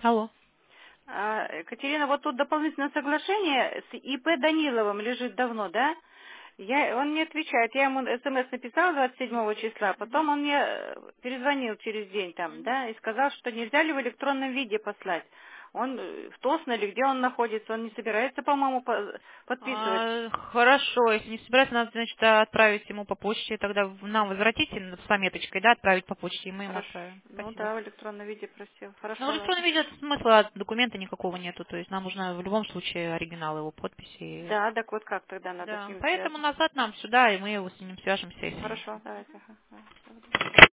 Алло. Катерина, вот тут дополнительное соглашение с ИП Даниловым лежит давно, да? Он мне отвечает, я ему СМС написала 27 числа, потом он мне перезвонил через день там, да, и сказал, что нельзя ли в электронном виде послать. Он в Тосно или где он находится, он не собирается, по-моему, подписывать. Хорошо, если не собирается, надо, значит, отправить ему по почте, тогда нам возвратите с пометочкой, да, отправить по почте, и мы ему Хорошо. отправим. Ну Спасибо. да, в электронном виде просил. Ну, в Хорошо, электронном ладно. виде смысла документа никакого нету, то есть нам нужно в любом случае оригинал его подписи. Да, так вот как тогда надо с Да, ним поэтому связаться? назад нам сюда, и мы его с ним свяжемся. Если... Хорошо, давайте. Ага.